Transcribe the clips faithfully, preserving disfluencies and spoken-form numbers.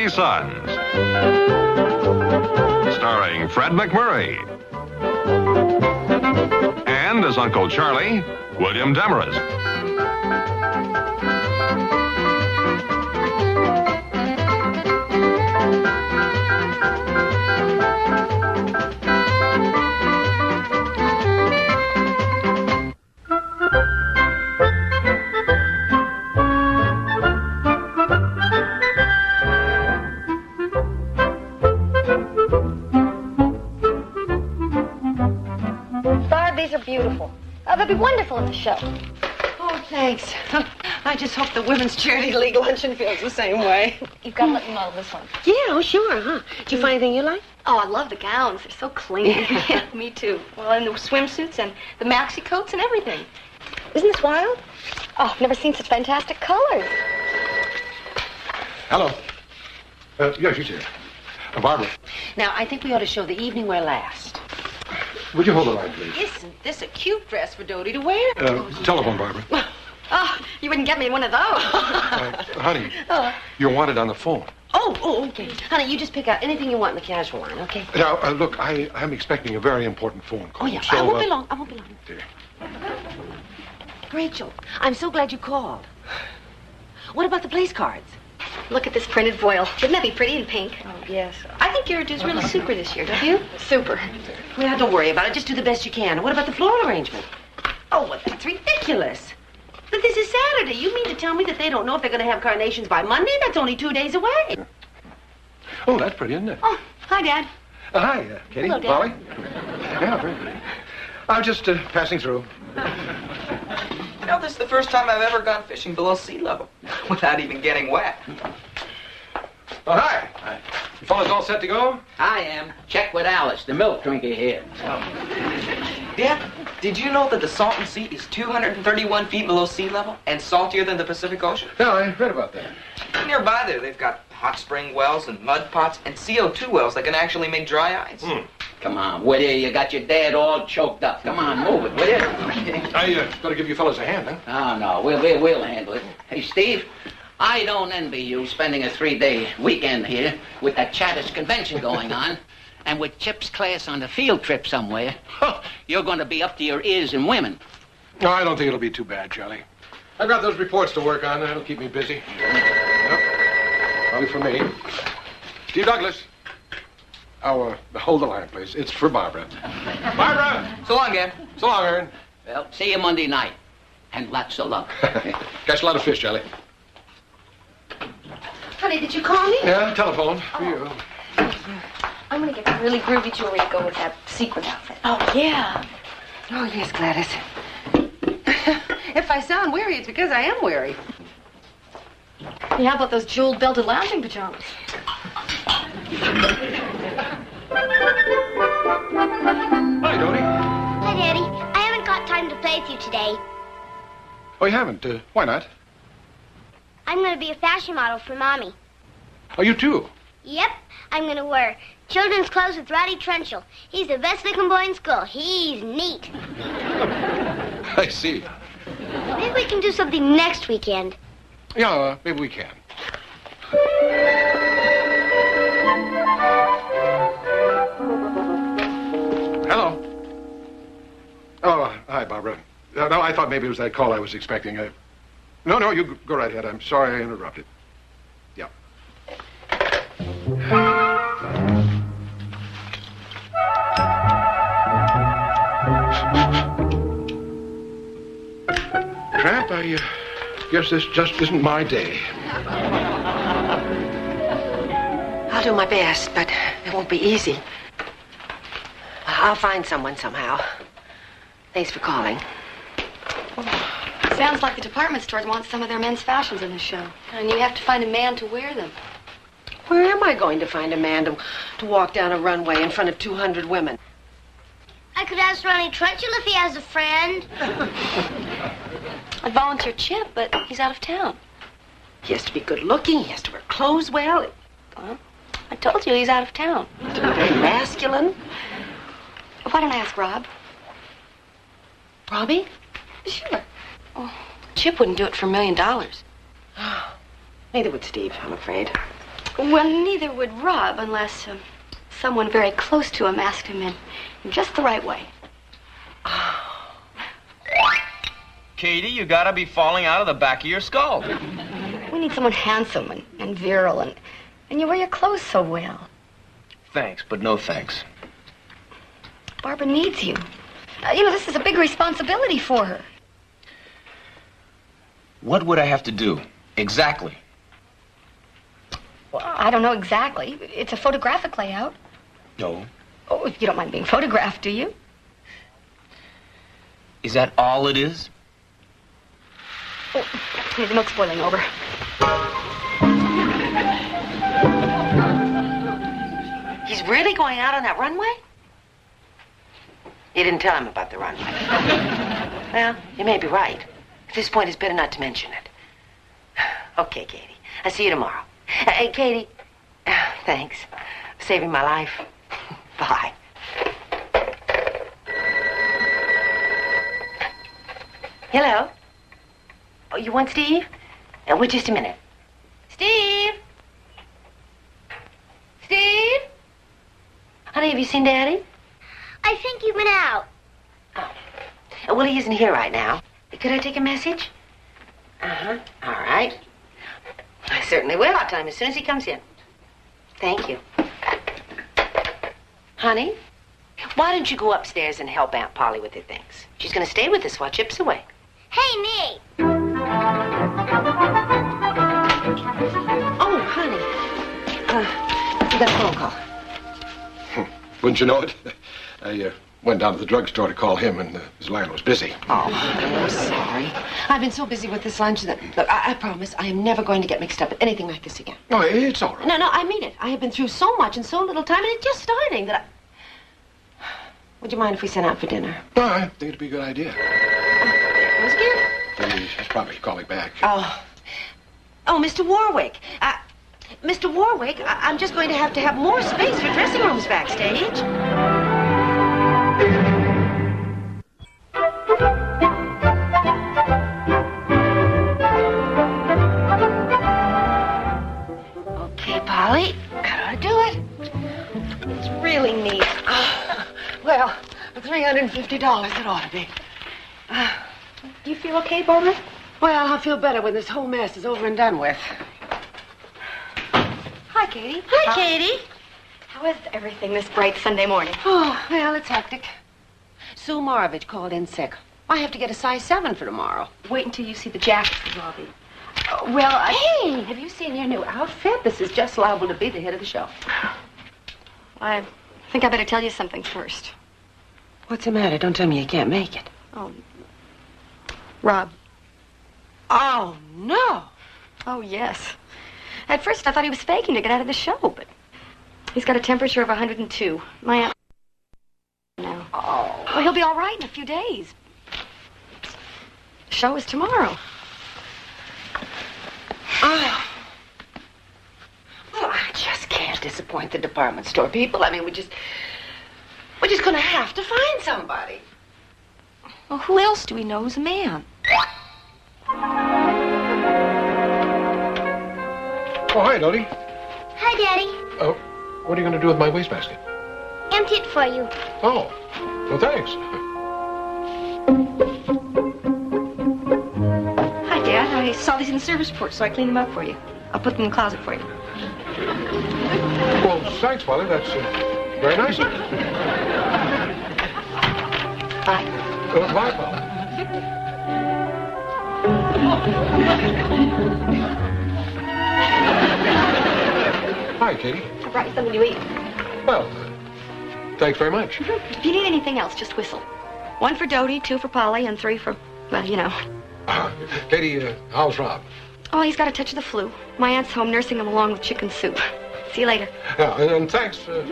Sons. Starring Fred MacMurray. And as Uncle Charlie, William Demarest. These are beautiful. Oh, they'll be wonderful at the show. Oh, thanks. I just hope the Women's Charity League luncheon feels the same way. You've got to let them know this one. Yeah, oh, sure, huh? Did you find anything you like? Oh, I love the gowns. They're so clean. Yeah, me too. Well, and the swimsuits and the maxi coats and everything. Isn't this wild? Oh, I've never seen such fantastic colors. Hello. Uh, yeah, she's here. Uh, Barbara. Now, I think we ought to show the evening wear last. Would you hold the line, please? Isn't this a cute dress for Dodie to wear? Uh, telephone, Barbara. Oh, you wouldn't get me one of those. uh, honey, oh. You're wanted on the phone. Oh, oh, okay. Honey, you just pick out anything you want in the casual line, okay? Now, uh, look, I, I'm expecting a very important phone call. Oh, yeah. So, I won't uh, be long. I won't be long. Dear. Rachel, I'm so glad you called. What about the place cards? Look at this printed foil. Wouldn't that be pretty in pink? Oh, yes. I think your is really super this year, don't you? Super. Well, don't worry about it. Just do the best you can. What about the floral arrangement? Oh, well, that's ridiculous. But this is Saturday. You mean to tell me that they don't know if they're going to have carnations by Monday? That's only two days away. Oh, that's pretty, isn't it? Oh, hi, Dad. Uh, hi, uh, Katie. Hello, Dad. Molly. Yeah, very good. I'm just uh, passing through. You know, this is the first time I've ever gone fishing below sea level without even getting wet. Oh, hi. Hi. You fellas all set to go? I am. Check with Alice, the milk drinker here. Oh. Dad, did you know that the Salton Sea is two hundred thirty-one feet below sea level and saltier than the Pacific Ocean? Yeah, I read about that. Nearby there, they've got hot spring wells and mud pots and C O two wells that can actually make dry ice. Mm. Come on, Woody, you got your dad all choked up. Come on, move it, will you? I uh, better give you fellas a hand, huh? Oh, no, we'll, we'll, we'll handle it. Hey, Steve, I don't envy you spending a three-day weekend here with that Chattis convention going on and with Chip's class on a field trip somewhere. Huh, you're going to be up to your ears in women. No, I don't think it'll be too bad, Charlie. I've got those reports to work on. That'll keep me busy. Yep. Probably for me. Steve Douglas. Oh, uh, hold the line, please. It's for Barbara. Barbara! So long, Dad. So long, Aaron. Well, see you Monday night. And lots of luck. Catch a lot of fish, Charlie. Honey, did you call me? Yeah, telephone. For you. I'm going to get really groovy jewelry to go with that sequin outfit. Oh, yeah. Oh, yes, Gladys. If I sound weary, it's because I am weary. Yeah, how about those jeweled belted lounging pajamas? Hi, Dodie. Hi, Daddy. I haven't got time to play with you today. Oh, you haven't? Uh, why not? I'm going to be a fashion model for Mommy. Oh, you too? Yep. I'm going to wear children's clothes with Roddy Trenchell. He's the best-looking boy in school. He's neat. I see. Maybe we can do something next weekend. Yeah, uh, maybe we can. Hello. Oh, hi, Barbara. Uh, no, I thought maybe it was that call I was expecting. Uh, no, no, you go right ahead. I'm sorry I interrupted. Yeah. Tramp, I uh, guess this just isn't my day. I'll do my best, but it won't be easy. I'll find someone somehow. Thanks for calling. Sounds like the department stores want some of their men's fashions in the show. And you have to find a man to wear them. Where am I going to find a man to, to walk down a runway in front of two hundred women? I could ask Ronnie Trenchell if he has a friend. I'd volunteer Chip, but he's out of town. He has to be good looking. He has to wear clothes well. Well, I told you he's out of town. To be very masculine. Why don't I ask Rob? Robbie? Sure. Oh, Chip wouldn't do it for a million dollars. Neither would Steve, I'm afraid. Well, neither would Rob unless um, someone very close to him asked him in, in just the right way. Katie, you gotta be falling out of the back of your skull. We need someone handsome and, and virile, and, and you wear your clothes so well. Thanks, but no thanks. Barbara needs you. Uh, you know, this is a big responsibility for her. What would I have to do? Exactly. Well, I don't know exactly. It's a photographic layout. No. Oh, you don't mind being photographed, do you? Is that all it is? Oh, hey, the milk's boiling over. He's really going out on that runway? You didn't tell him about the runway. Well, you may be right. At this point, it's better not to mention it. Okay, Katie. I'll see you tomorrow. Uh, hey, Katie. Uh, thanks. Saving my life. Bye. Hello? Oh, you want Steve? Uh, wait just a minute. Steve? Steve? Honey, have you seen Daddy? I think you've been out. Oh. Uh, well, he isn't here right now. Could I take a message? Uh-huh. All right. I certainly will. I'll tell him as soon as he comes in. Thank you. Honey, why don't you go upstairs and help Aunt Polly with her things? She's going to stay with us while Chip's away. Hey, me. Oh, honey. Uh, you got a phone call. Wouldn't you know it? I uh, went down to the drugstore to call him, and uh, his line was busy. Oh, I'm sorry. I've been so busy with this lunch that... Look, I, I promise I am never going to get mixed up with anything like this again. No, it's all right. No, no, I mean it. I have been through so much in so little time, and it's just starting that I... Would you mind if we sent out for dinner? No, I think it'd be a good idea. Oh, there it goes again. He's probably calling back. Oh. Oh, Mister Warwick. Uh, Mister Warwick, I- I'm just going to have to have more space for dressing rooms backstage. Okay, Polly. Gotta do it. It's really neat. Oh, well, for three hundred fifty dollars, it ought to be. Uh, Do you feel okay, Barbara? well, I'll feel better when this whole mess is over and done with. Hi, Katie. Hi, Katie. How is everything this bright Sunday morning? Oh, well, it's hectic. Sue Marovich called in sick. I have to get a size seven for tomorrow. Wait until you see the jackets, Robbie. Uh, well, I... Hey, have you seen your new outfit? This is just liable to be the hit of the show. I think I better tell you something first. What's the matter? Don't tell me you can't make it. Oh, Rob. Oh, no. Oh, yes. At first, I thought he was faking to get out of the show, but he's got a temperature of one hundred two. My aunt... now. Oh. Well, he'll be all right in a few days. The show is tomorrow. Oh. Well, I just can't disappoint the department store people. I mean, we just... We're just going to have to find somebody. Well, who else do we know who's a man? Oh, hi, Dodie. Hi, Daddy. Oh, what are you going to do with my wastebasket? Empty it for you. Oh, well, thanks. Hi, Dad. I saw these in the service report, so I cleaned them up for you. I'll put them in the closet for you. Well, thanks, Polly. That's uh, very nice of you. Bye. Well, bye, Polly. Hi, Katie. I brought you something to eat. Well, thanks very much. If you need anything else, just whistle. One for Dodie, two for Polly, and three for, well, you know. Uh, Katie, uh, how's Rob? Oh, he's got a touch of the flu. My aunt's home nursing him along with chicken soup. See you later. Yeah, and, and thanks. Uh...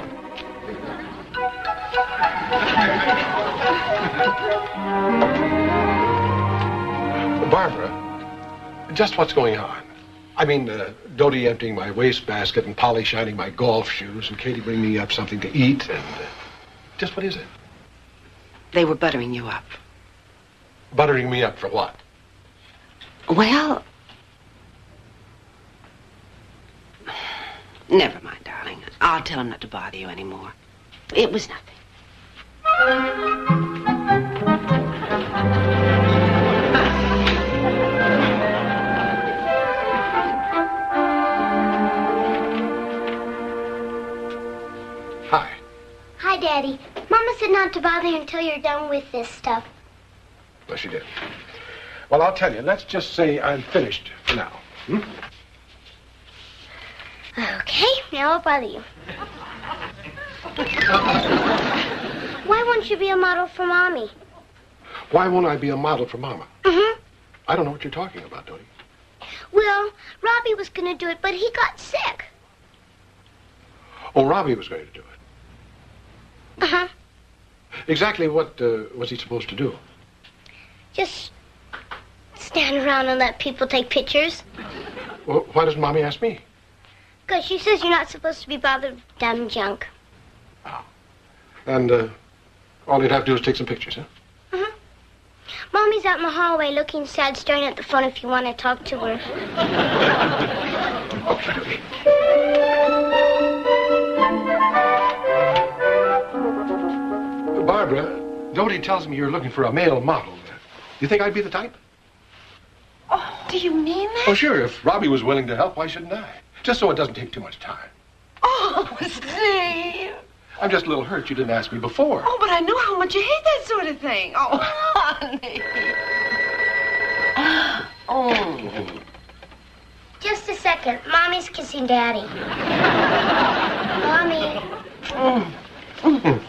Barbara, just what's going on? I mean, uh, Dodie emptying my wastebasket and Polly shining my golf shoes and Katie bringing me up something to eat and... Uh, just what is it? They were buttering you up. Buttering me up for what? Well... Never mind, darling. I'll tell him not to bother you anymore. It was nothing. Hi. Hi, Daddy. Mama said not to bother you until you're done with this stuff. Well, she did. Well, I'll tell you. Let's just say I'm finished for now. Hmm? Okay, now I'll bother you. Why won't you be a model for Mommy? Why won't I be a model for Mama? Mm-hmm. I don't know what you're talking about, Tony. Well, Robbie was going to do it, but he got sick. Oh, Robbie was going to do it. Uh-huh. Exactly what uh, was he supposed to do? Just stand around and let people take pictures. Well, why doesn't Mommy ask me? Because she says you're not supposed to be bothered with dumb junk. Oh. And uh, all you'd have to do is take some pictures, huh? Mm-hmm. Mommy's out in the hallway looking sad, staring at the phone if you want to talk to her. Okay. Barbara, Dodie tells me you're looking for a male model. You think I'd be the type? Oh, do you mean that? Oh, sure. If Robbie was willing to help, why shouldn't I? Just so it doesn't take too much time. Oh, Steve. I'm just a little hurt you didn't ask me before. Oh, but I know how much you hate that sort of thing. Oh, honey. Oh. Just a second. Mommy's kissing Daddy. Mommy. Mm. Mm.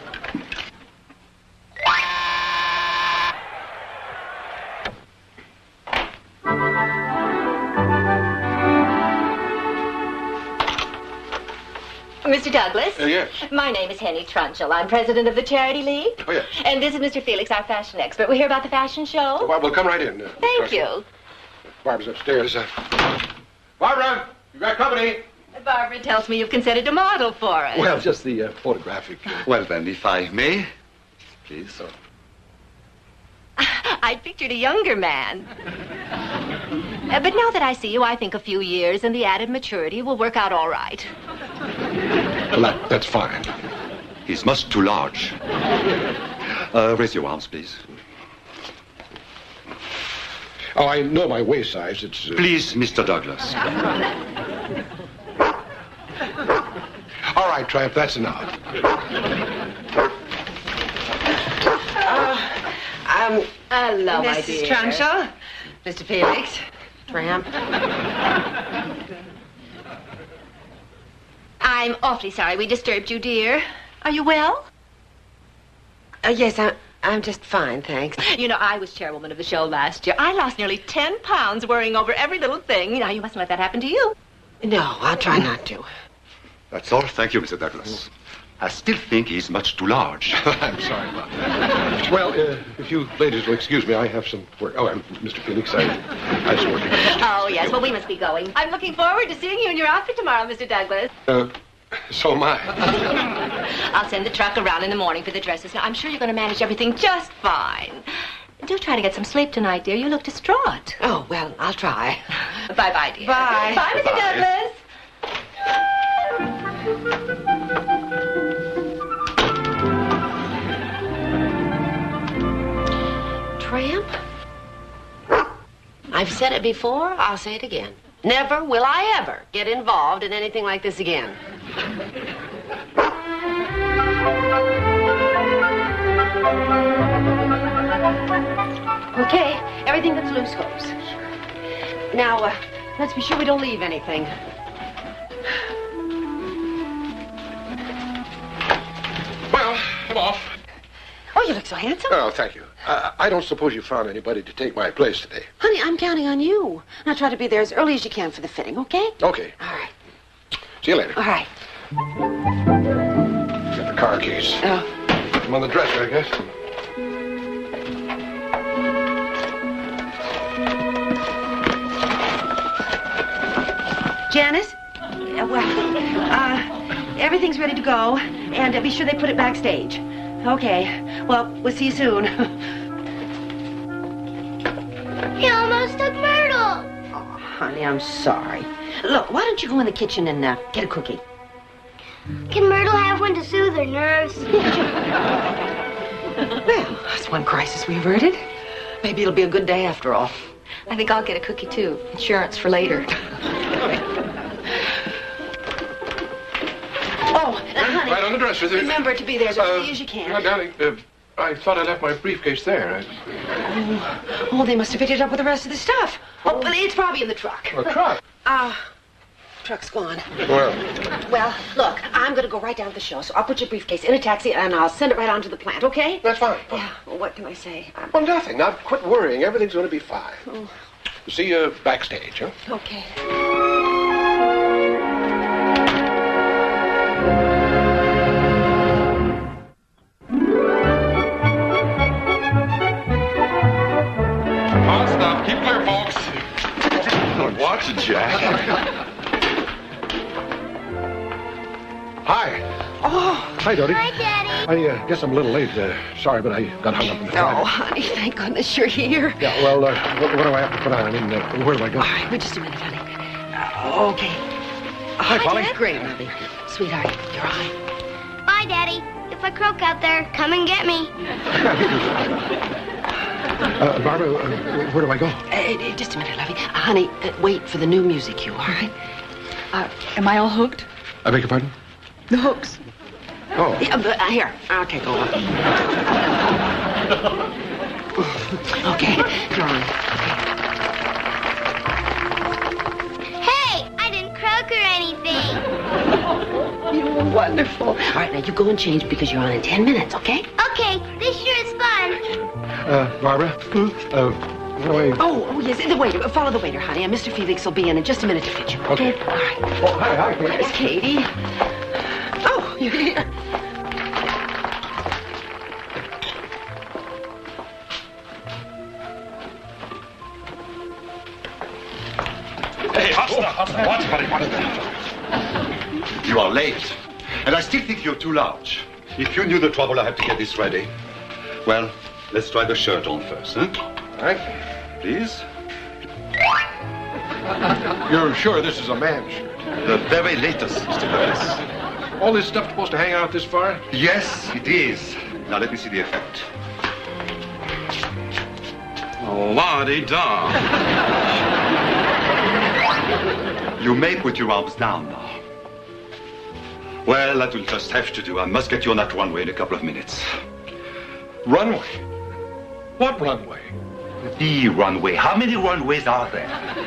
Mister Douglas? Uh, yes. My name is Henny Trunchell. I'm president of the Charity League. Oh, yes. And this is Mister Felix, our fashion expert. We're here about the fashion show. Well, we'll come right in. Uh, Thank Trustee. you. Barbara's upstairs. Uh, Barbara, you got company? Barbara tells me you've consented to model for us. Well, just the uh, photographic. Uh, Well, then, if I may, please. so. I'd pictured a younger man. Uh, but now that I see you, I think a few years and the added maturity will work out all right. Well, that, that's fine. He's much too large. Uh, raise your arms, please. Oh, I know my waist size. It's. Uh... Please, Mister Douglas. All right, Triumph, that's enough. Um, Hello, my Missus dear. Trunchell, Mister Felix, Tramp. I'm awfully sorry we disturbed you, dear. Are you well? Uh, yes, I'm, I'm just fine, thanks. You know, I was chairwoman of the show last year. I lost nearly ten pounds worrying over every little thing. Now, you mustn't let that happen to you. No, I'll try not to. That's all. Thank you, Mister Douglas. I still think he's much too large. I'm sorry about that. Well, uh, if you ladies will excuse me, I have some work. Oh, I'm Mister Felix. I, I was working. Oh, yes. Well, we must be going. I'm looking forward to seeing you in your outfit tomorrow, Mister Douglas. Uh, so am I. I'll send the truck around in the morning for the dresses. Now, I'm sure you're going to manage everything just fine. Do try to get some sleep tonight, dear. You look distraught. Oh, well, I'll try. Bye-bye, dear. Bye. Bye, Mister Bye. Douglas. Tramp? I've said it before, I'll say it again. Never will I ever get involved in anything like this again. Okay, everything that's loose goes. Now, uh, let's be sure we don't leave anything. Well, I'm off. Oh, you look so handsome. Oh, thank you. Uh, I don't suppose you found anybody to take my place today. Honey, I'm counting on you. Now try to be there as early as you can for the fitting, okay? Okay. All right. See you later. All right. Got the car keys. Oh. I'm on the dresser, I guess. Janice? Uh, well, uh, everything's ready to go, and uh, be sure they put it backstage. Okay. Well, we'll see you soon. He almost took Myrtle. Oh, honey, I'm sorry. Look, why don't you go in the kitchen and uh, get a cookie? Can Myrtle have one to soothe her nerves? Well, that's one crisis we averted. Maybe it'll be a good day after all. I think I'll get a cookie, too. Insurance for later. Oh, uh, honey. Right on the dresser. There. Remember to be there as early as you can. Uh, darling, uh, I thought I left my briefcase there. I... Oh, oh, they must have picked it up with the rest of the stuff. Oh, well, it's probably in the truck. A truck? Ah, uh, truck's gone. Well. Well, look, I'm going to go right down to the show, so I'll put your briefcase in a taxi and I'll send it right on to the plant, okay? That's fine. Yeah, well, what can I say? I'm... Well, nothing. Now, quit worrying. Everything's going to be fine. Oh. See you backstage, huh? Okay. Hot stuff. Keep clear, folks. Watch it, Jack. Hi. Oh. Hi, Dodie. Hi, Daddy. I uh, guess I'm a little late. Uh, sorry, but I got hung up in the Oh, traffic. honey, thank goodness you're here. Yeah, well, uh, what, what do I have to put on? I mean, uh, where do I go? All right, wait just a minute, honey. Uh, okay. Hi, Polly. Dad. Great, honey. Sweetheart, you're on. Bye, Daddy. If I croak out there, come and get me. Uh, Barbara, uh, where do I go? Uh, just a minute, lovey. Uh, honey, uh, wait for the new music cue, all right? Uh, am I all hooked? I beg your pardon? The hooks. Oh. Yeah, but, uh, here. Okay, go on. Okay, you're on. Hey, I didn't croak or anything. You're wonderful. All right, now you go and change because you're on in ten minutes, okay? Okay, this sure is fun. Uh, Barbara? Uh, what do I... Oh, oh, yes, the waiter. Follow the waiter, honey. And Mister Felix will be in in just a minute to fit you. Okay. All right. Oh, hi, hi. There's Katie. Oh, you're here. Hey, Hostler, Hostler, what? What, what is that? You are late, and I still think you're too large. If you knew the trouble I had to get this ready. Well, let's try the shirt on first, huh? All right. Please. You're sure this is a man's shirt? The very latest, Mister Douglas. All this stuff supposed to hang out this far? Yes, it is. Now let me see the effect. La-di-da. You may put your arms down now. Well, that will just have to do. I must get you on that runway in a couple of minutes. Runway? What runway? The runway. How many runways are there?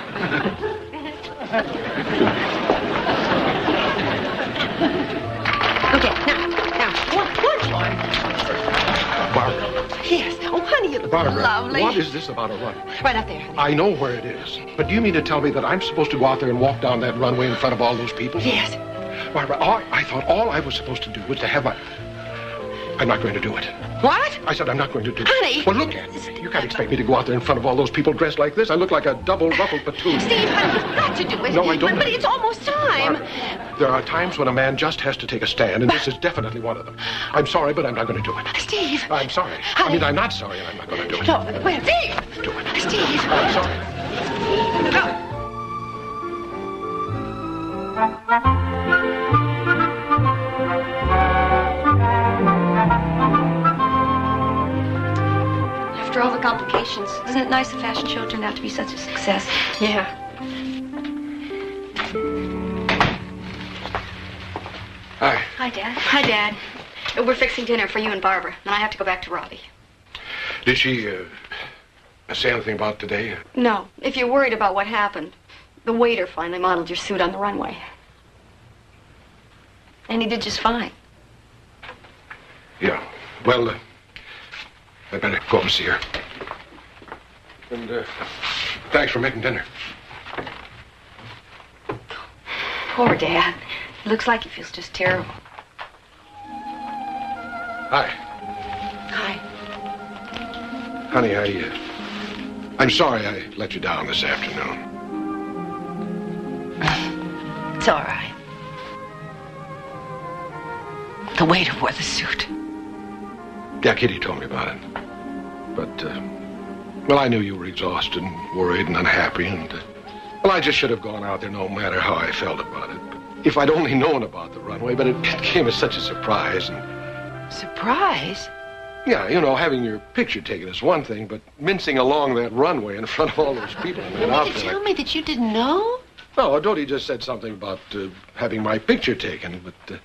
Okay, now, now, one, one more. Barbara. Yes. Oh, honey, you look Barbara, lovely. what is this about a runway? Right up there, honey. I know where it is. But do you mean to tell me that I'm supposed to go out there and walk down that runway in front of all those people? Yes. Barbara, all, I thought all I was supposed to do was to have my... I'm not going to do it. What? I said I'm not going to do it. Honey. Well, look at me. You can't expect me to go out there in front of all those people dressed like this. I look like a double-ruffled platoon. Steve, honey, you've got to do it. No, I don't. But, but it's almost time. Barbara, there are times when a man just has to take a stand, and this is definitely one of them. I'm sorry, but I'm not going to do it. Steve. I'm sorry. I mean, I'm not sorry, and I'm not going to do it. No, wait, Steve. Do it. Steve. I'm sorry. No. After all the complications, isn't it nice the fashion show turned out to be such a success? Yeah. Hi. Hi, Dad. Hi, Dad. We're fixing dinner for you and Barbara. Then I have to go back to Robbie. Did she uh, say anything about today? No. If you're worried about what happened, the waiter finally modeled your suit on the runway. And he did just fine. Yeah. Well, uh, I better go up and see her. And uh, thanks for making dinner. Poor Dad. It looks like he feels just terrible. Hi. Hi. Honey, I, uh, I'm sorry I let you down this afternoon. It's all right. The waiter wore the suit. Yeah, Kitty told me about it. But, uh, well, I knew you were exhausted and worried and unhappy, and, uh, well, I just should have gone out there no matter how I felt about it. But if I'd only known about the runway, but it, it came as such a surprise. And, Surprise? yeah, you know, having your picture taken is one thing, but mincing along that runway in front of all those people in that You mean outfit. to tell like- me that you didn't know? No, Dodie just said something about uh, having my picture taken, but uh,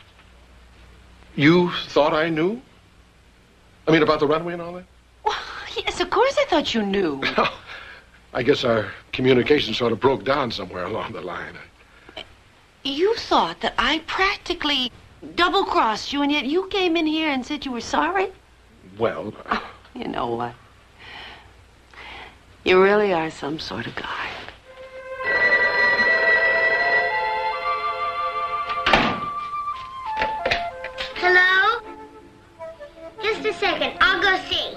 you thought I knew? I mean, about the runway and all that? Well, yes, of course I thought you knew. I guess our communication sort of broke down somewhere along the line. You thought that I practically double-crossed you, and yet you came in here and said you were sorry? Well, Oh, you know what? You really are some sort of guy. Hello? Just a second. I'll go see.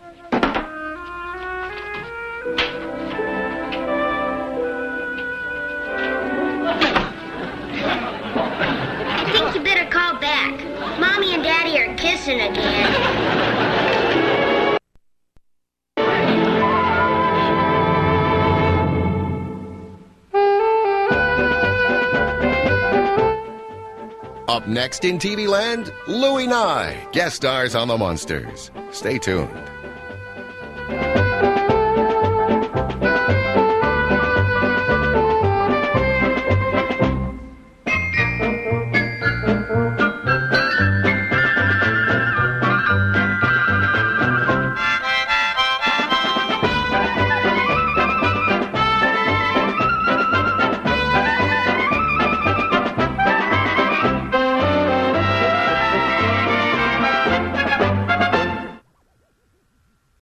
I think you better call back. Mommy and Daddy are kissing again. Up next in T V Land, Louie Nye, guest stars on The Munsters. Stay tuned.